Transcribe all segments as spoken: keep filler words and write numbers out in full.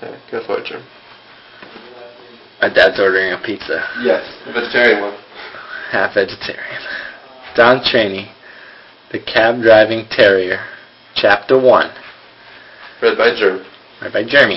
Okay, go for it, Jim. My dad's ordering a pizza. Yes, a vegetarian one. Half vegetarian. Don Chaney, The Cab Driving Terrier, Chapter one. Read by Jerm. Read by Jeremy.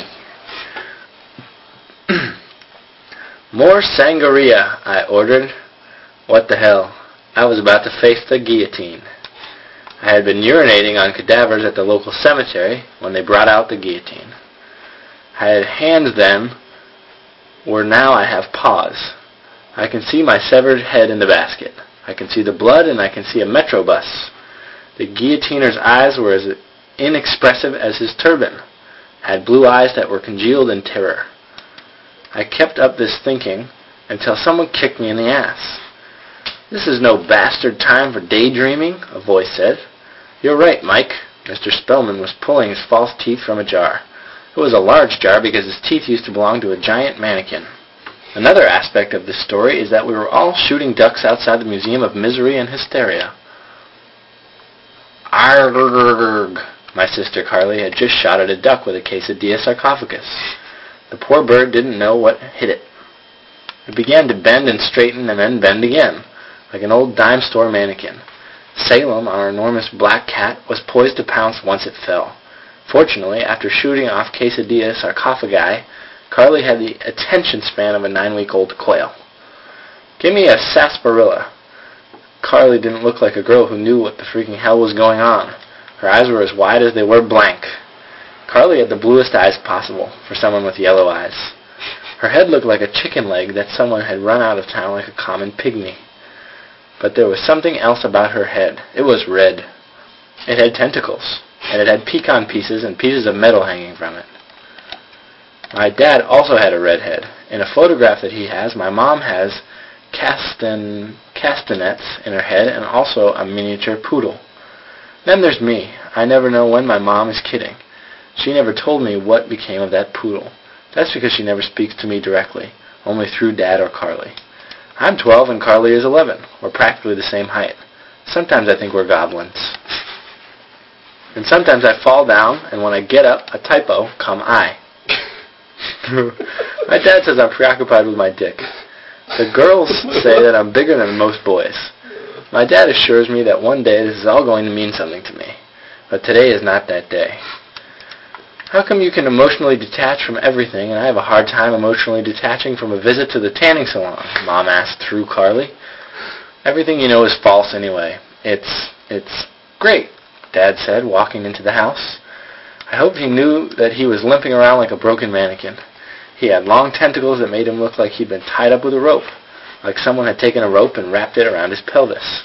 More sangria, I ordered. What the hell? I was about to face the guillotine. I had been urinating on cadavers at the local cemetery when they brought out the guillotine. I had hands then, where now I have paws. I can see my severed head in the basket. I can see the blood, and I can see a metro bus. The guillotiner's eyes were as inexpressive as his turban, had blue eyes that were congealed in terror. I kept up this thinking until someone kicked me in the ass. This is no bastard time for daydreaming, a voice said. You're right, Mike. Mister Spellman was pulling his false teeth from a jar. It was a large jar because his teeth used to belong to a giant mannequin. Another aspect of this story is that we were all shooting ducks outside the Museum of Misery and Hysteria. Arrgh! My sister Carly had just shot at a duck with a quesadilla sarcophagus. The poor bird didn't know what hit it. It began to bend and straighten and then bend again, like an old dime store mannequin. Salem, our enormous black cat, was poised to pounce once it fell. Fortunately, after shooting off quesadilla sarcophagi, Carly had the attention span of a nine-week-old quail. Give me a sarsaparilla. Carly didn't look like a girl who knew what the freaking hell was going on. Her eyes were as wide as they were blank. Carly had the bluest eyes possible for someone with yellow eyes. Her head looked like a chicken leg that someone had run out of town like a common pygmy. But there was something else about her head. It was red. It had tentacles, and it had pecan pieces and pieces of metal hanging from it. My dad also had a red head. In a photograph that he has, my mom has castan, castanets in her head and also a miniature poodle. Then there's me. I never know when my mom is kidding. She never told me what became of that poodle. That's because she never speaks to me directly, only through Dad or Carly. I'm twelve and Carly is eleven. We're practically the same height. Sometimes I think we're goblins. And sometimes I fall down, and when I get up, a typo, come I. My dad says I'm preoccupied with my dick. The girls say that I'm bigger than most boys. My dad assures me that one day this is all going to mean something to me. But today is not that day. How come you can emotionally detach from everything, and I have a hard time emotionally detaching from a visit to the tanning salon? Mom asked through Carly. Everything you know is false anyway. It's, it's great, Dad said, walking into the house. I hoped he knew that he was limping around like a broken mannequin. He had long tentacles that made him look like he'd been tied up with a rope, like someone had taken a rope and wrapped it around his pelvis.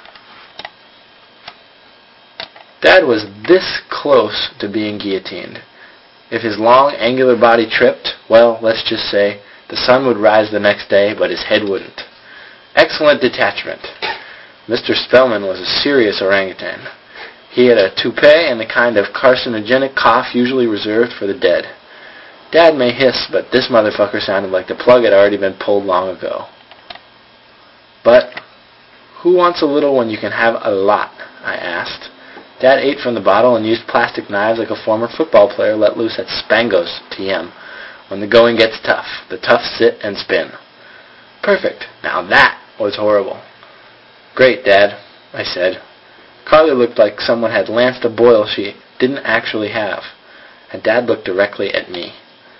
Dad was this close to being guillotined. If his long, angular body tripped, well, let's just say, the sun would rise the next day, but his head wouldn't. Excellent detachment. Mister Spellman was a serious orangutan. He had a toupee and the kind of carcinogenic cough usually reserved for the dead. Dad may hiss, but this motherfucker sounded like the plug had already been pulled long ago. But who wants a little when you can have a lot? I asked. Dad ate from the bottle and used plastic knives like a former football player let loose at Spangos, T M. When the going gets tough, the toughs sit and spin. Perfect. Now that was horrible. Great, Dad, I said. Carly looked like someone had lanced a boil she didn't actually have, and Dad looked directly at me.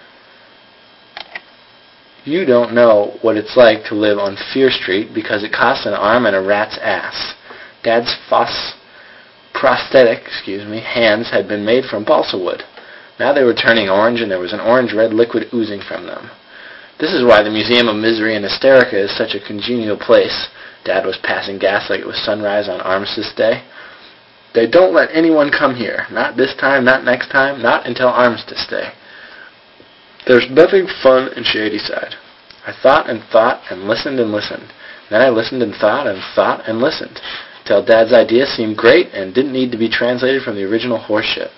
You don't know what it's like to live on Fear Street because it costs an arm and a rat's ass. Dad's fuss prosthetic, excuse me, hands had been made from balsa wood. Now they were turning orange, and there was an orange-red liquid oozing from them. This is why the Museum of Misery and Hysterica is such a congenial place. Dad was passing gas like it was sunrise on Armistice Day. They don't let anyone come here. Not this time, not next time, not until Armistice Day. There's nothing fun in Shadyside. I thought and thought and listened and listened. Then I listened and thought and thought and listened, till Dad's idea seemed great and didn't need to be translated from the original horseshit.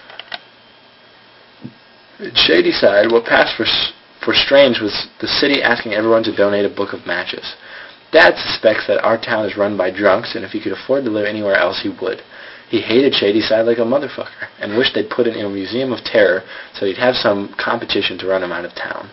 In Shadyside, what passed for, for strange was the city asking everyone to donate a book of matches. Dad suspects that our town is run by drunks, and if he could afford to live anywhere else, he would. He hated Shadyside like a motherfucker, and wished they'd put it in a museum of terror so he'd have some competition to run him out of town.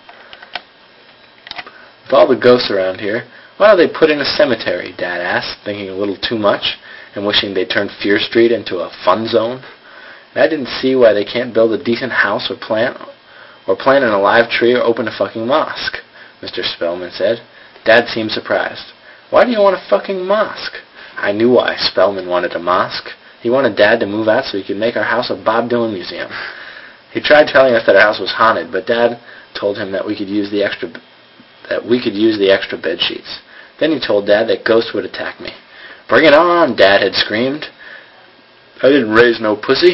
With all the ghosts around here, why don't they put in a cemetery, Dad asked, thinking a little too much, and wishing they'd turn Fear Street into a fun zone. And I didn't see why they can't build a decent house or plant, or plant an alive tree or open a fucking mosque, Mister Spellman said. Dad seemed surprised. Why do you want a fucking mosque? I knew why Spellman wanted a mosque. He wanted Dad to move out so he could make our house a Bob Dylan museum. He tried telling us that our house was haunted, but Dad told him that we could use the extra that we could use the extra bed sheets. Then he told Dad that ghosts would attack me. Bring it on, Dad had screamed. I didn't raise no pussy.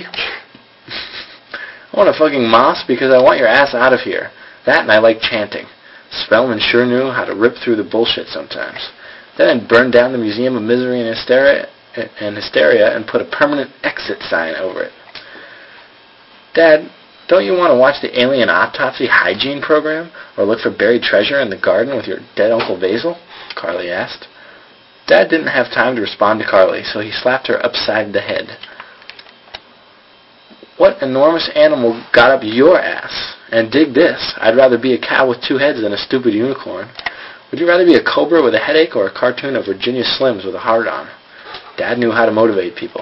I want a fucking mosque because I want your ass out of here. That and I like chanting. Spellman sure knew how to rip through the bullshit sometimes. Then I'd burn down the Museum of Misery and Hysteria and Hysteria and put a permanent exit sign over it. Dad, don't you want to watch the Alien Autopsy Hygiene program or look for buried treasure in the garden with your dead Uncle Basil? Carly asked. Dad didn't have time to respond to Carly, so he slapped her upside the head. What enormous animal got up your ass? And dig this, I'd rather be a cow with two heads than a stupid unicorn. Would you rather be a cobra with a headache or a cartoon of Virginia Slims with a hard-on? Dad knew how to motivate people.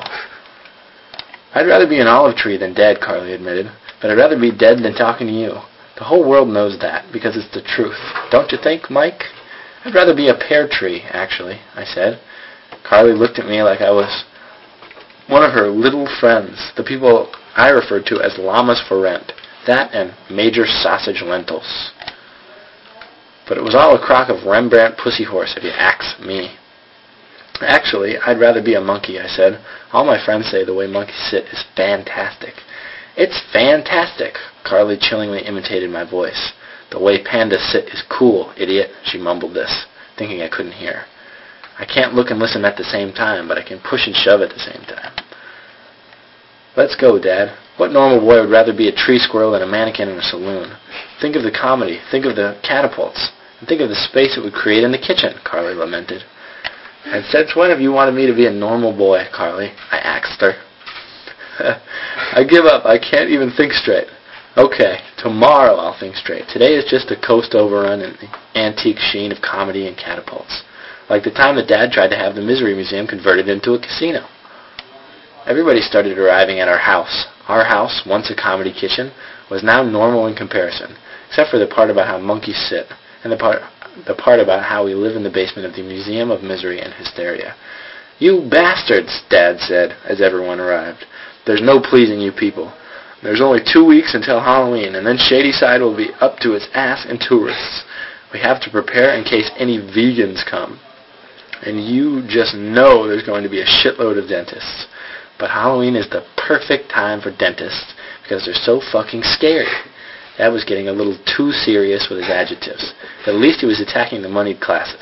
I'd rather be an olive tree than dead, Carly admitted, but I'd rather be dead than talking to you. The whole world knows that, because it's the truth. Don't you think, Mike? I'd rather be a pear tree, actually, I said. Carly looked at me like I was one of her little friends, the people I referred to as llamas for rent. That and major sausage lentils. But it was all a crock of Rembrandt pussy horse, if you ax me. Actually, I'd rather be a monkey, I said. All my friends say the way monkeys sit is fantastic. It's fantastic, Carly chillingly imitated my voice. The way pandas sit is cool, idiot. She mumbled this, thinking I couldn't hear. I can't look and listen at the same time, but I can push and shove at the same time. Let's go, Dad. What normal boy would rather be a tree squirrel than a mannequin in a saloon? Think of the comedy. Think of the catapults. And think of the space it would create in the kitchen, Carly lamented. And since when have you wanted me to be a normal boy, Carly? I axed her. I give up. I can't even think straight. Okay, tomorrow I'll think straight. Today is just a coast overrun in the antique sheen of comedy and catapults. Like the time that Dad tried to have the Misery Museum converted into a casino. Everybody started arriving at our house. Our house, once a comedy kitchen, was now normal in comparison, except for the part about how monkeys sit, and the part the part about how we live in the basement of the Museum of Misery and Hysteria. You bastards, Dad said, as everyone arrived. There's no pleasing you people. There's only two weeks until Halloween, and then Shadyside will be up to its ass in tourists. We have to prepare in case any vegans come. And you just know there's going to be a shitload of dentists. But Halloween is the perfect time for dentists because they're so fucking scary. Dad was getting a little too serious with his adjectives. But at least he was attacking the moneyed classes.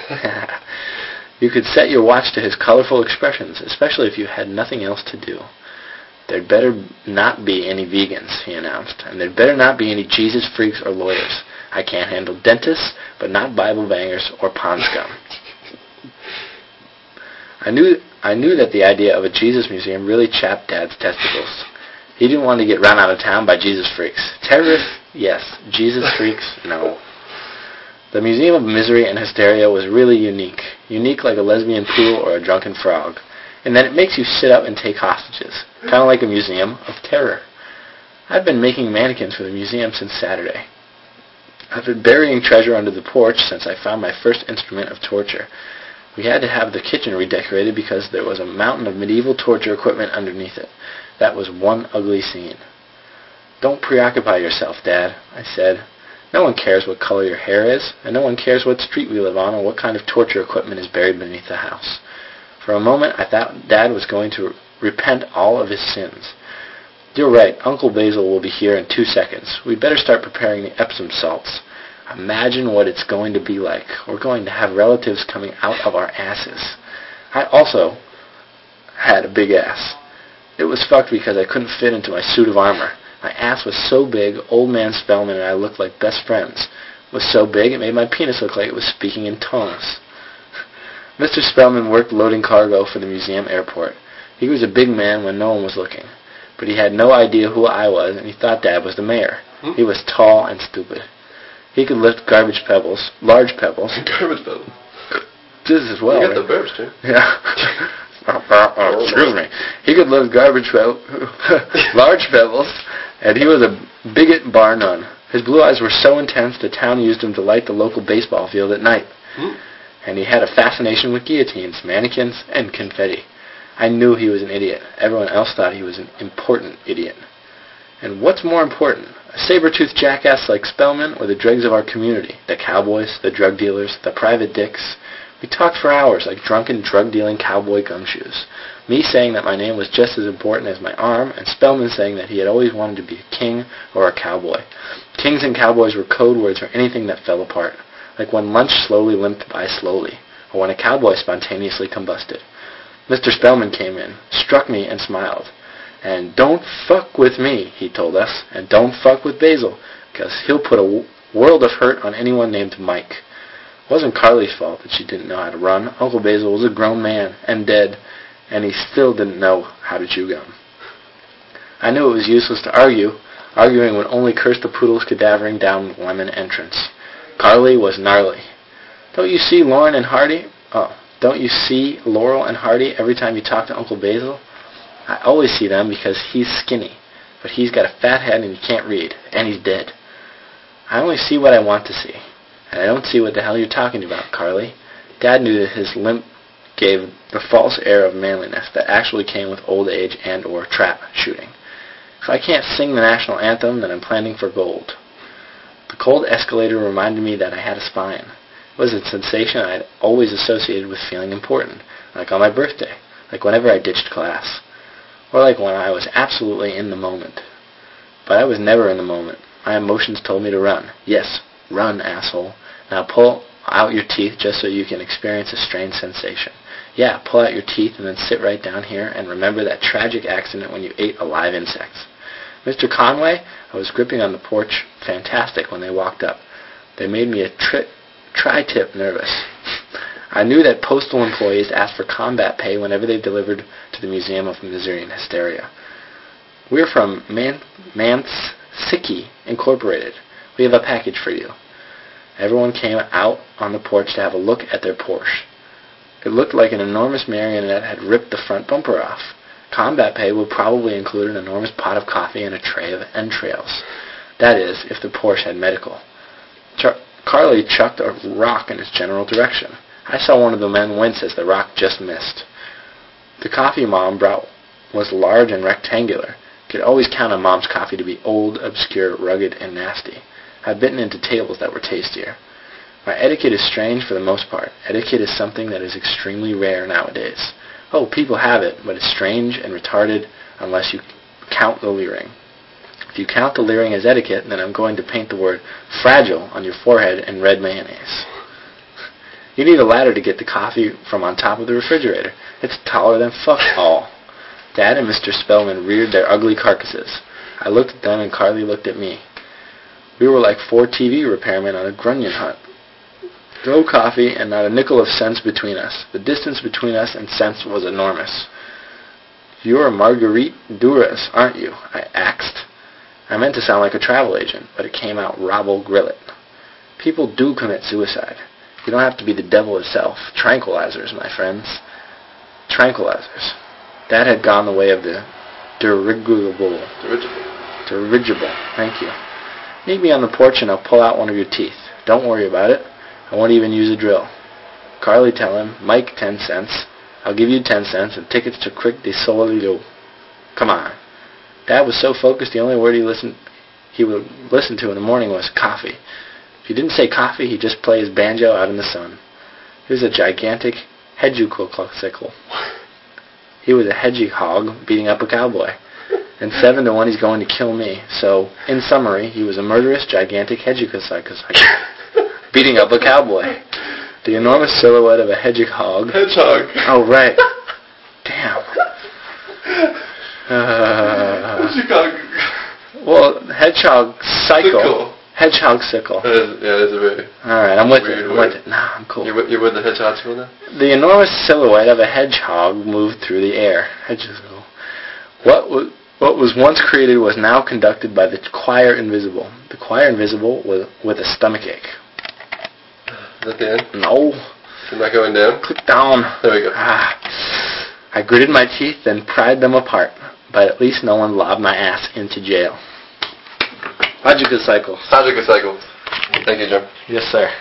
You could set your watch to his colorful expressions, especially if you had nothing else to do. There'd better not be any vegans, he announced, and there'd better not be any Jesus freaks or lawyers. I can't handle dentists, but not Bible bangers or pond scum. I knew I knew that the idea of a Jesus museum really chapped Dad's testicles. He didn't want to get run out of town by Jesus freaks. Terrorists, yes. Jesus freaks, no. The Museum of Misery and Hysteria was really unique. Unique like a lesbian pool or a drunken frog. And that it makes you sit up and take hostages. Kind of like a museum of terror. I've been making mannequins for the museum since Saturday. I've been burying treasure under the porch since I found my first instrument of torture. We had to have the kitchen redecorated because there was a mountain of medieval torture equipment underneath it. That was one ugly scene. Don't preoccupy yourself, Dad, I said. No one cares what color your hair is, and no one cares what street we live on or what kind of torture equipment is buried beneath the house. For a moment, I thought Dad was going to repent all of his sins. You're right, Uncle Basil will be here in two seconds. We'd better start preparing the Epsom salts. Imagine what it's going to be like. We're going to have relatives coming out of our asses. I also had a big ass. It was fucked because I couldn't fit into my suit of armor. My ass was so big, Old Man Spellman and I looked like best friends. It was so big, it made my penis look like it was speaking in tongues. Mister Spellman worked loading cargo for the museum airport. He was a big man when no one was looking, but he had no idea who I was, and he thought Dad was the mayor. Hmm? He was tall and stupid. He could lift garbage pebbles, large pebbles. Garbage pebbles. Just as well. You got right? the verbs, too. Yeah. oh, excuse me. He could lift garbage pebbles, large pebbles, and he was a bigot bar none. His blue eyes were so intense the town used them to light the local baseball field at night. Hmm? And he had a fascination with guillotines, mannequins, and confetti. I knew he was an idiot. Everyone else thought he was an important idiot. And what's more important, a saber-toothed jackass like Spellman or the dregs of our community, the cowboys, the drug dealers, the private dicks? We talked for hours like drunken, drug-dealing cowboy gumshoes. Me saying that my name was just as important as my arm, and Spellman saying that he had always wanted to be a king or a cowboy. Kings and cowboys were code words for anything that fell apart, like when lunch slowly limped by slowly, or when a cowboy spontaneously combusted. Mister Spellman came in, struck me, and smiled. And don't fuck with me, he told us, and don't fuck with Basil, because he'll put a w- world of hurt on anyone named Mike. It wasn't Carly's fault that she didn't know how to run. Uncle Basil was a grown man, and dead, and he still didn't know how to chew gum. I knew it was useless to argue. Arguing would only curse the poodles cadavering down the lemon entrance. Carly was gnarly. Don't you see Lauren and Hardy? Oh, don't you see Laurel and Hardy every time you talk to Uncle Basil? I always see them because he's skinny, but he's got a fat head and he can't read, and he's dead. I only see what I want to see, and I don't see what the hell you're talking about, Carly. Dad knew that his limp gave the false air of manliness that actually came with old age and or trap shooting. If I can't sing the national anthem, then I'm planning for gold. The cold escalator reminded me that I had a spine. It was a sensation I had always associated with feeling important, like on my birthday, like whenever I ditched class, or like when I was absolutely in the moment. But I was never in the moment. My emotions told me to run. Yes, run, asshole. Now pull out your teeth just so you can experience a strange sensation. Yeah, pull out your teeth and then sit right down here and remember that tragic accident when you ate alive insects. Mister Conway, I was gripping on the porch fantastic when they walked up. They made me a tri- tri-tip nervous. I knew that postal employees asked for combat pay whenever they delivered to the Museum of Missourian Hysteria. We're from Man- Mansicki Incorporated. We have a package for you. Everyone came out on the porch to have a look at their Porsche. It looked like an enormous marionette had ripped the front bumper off. Combat pay would probably include an enormous pot of coffee and a tray of entrails. That is, if the Porsche had medical. Char- Carly chucked a rock in its general direction. I saw one of the men wince as the rock just missed. The coffee Mom brought was large and rectangular. You could always count on Mom's coffee to be old, obscure, rugged, and nasty. I've bitten into tables that were tastier. My etiquette is strange for the most part. Etiquette is something that is extremely rare nowadays. Oh, people have it, but it's strange and retarded unless you count the leering. If you count the leering as etiquette, then I'm going to paint the word fragile on your forehead in red mayonnaise. You need a ladder to get the coffee from on top of the refrigerator. It's taller than fuck all. Dad and Mister Spellman reared their ugly carcasses. I looked at them and Carly looked at me. We were like four T V repairmen on a grunion hunt. No coffee and not a nickel of sense between us. The distance between us and sense was enormous. You're Marguerite Duras, aren't you? I axed. I meant to sound like a travel agent, but it came out Robble Grillet. People do commit suicide. You don't have to be the devil itself. Tranquilizers, my friends. Tranquilizers. That had gone the way of the dirigible. Dirigible. Dirigible. Thank you. Meet me on the porch and I'll pull out one of your teeth. Don't worry about it. I won't even use a drill. Carly, tell him. Mike, ten cents. I'll give you ten cents and tickets to Crick de Solideo. Come on. Dad was so focused the only word he listened he would listen to in the morning was coffee. If he didn't say coffee, he'd just play his banjo out in the sun. He was a gigantic hedgehog. He was a hedgehog beating up a cowboy. And seven to one he's going to kill me. So, in summary, he was a murderous, gigantic hedgehog beating up a cowboy. The enormous silhouette of a hedgehog. Hedgehog. Oh, right. Damn. Uh, Hedgehog. well, hedgehog cycle. Sickle. Hedgehog sickle. That is, yeah, that's a very... All right, I'm with it. Weird I'm word. with it. Nah, I'm cool. You're with, you're with the hedgehog school now? The enormous silhouette of a hedgehog moved through the air. Hedgehog. What was, what was once created was now conducted by the choir invisible. The choir invisible with, with a stomach ache. Is that the end? No. Am I going down? Click down. There we go. Ah. I gritted my teeth and pried them apart, but at least no one lobbed my ass into jail. Logical cycle. Logical cycle. Thank you, Jim. Yes, sir.